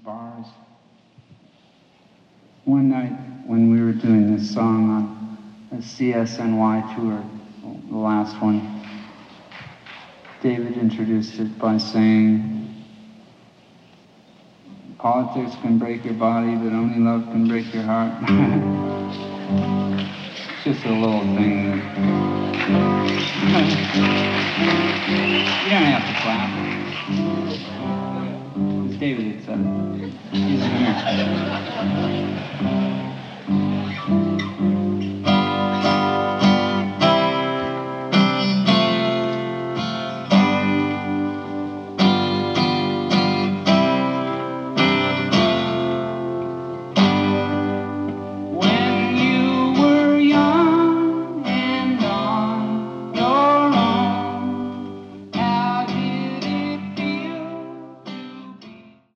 bars. One night when we were doing this song on a CSNY tour, the last one, David introduced it by saying, politics can break your body, but only love can break your heart. Just a little thing that... You don't have to clap. It's David that said it. He's in here.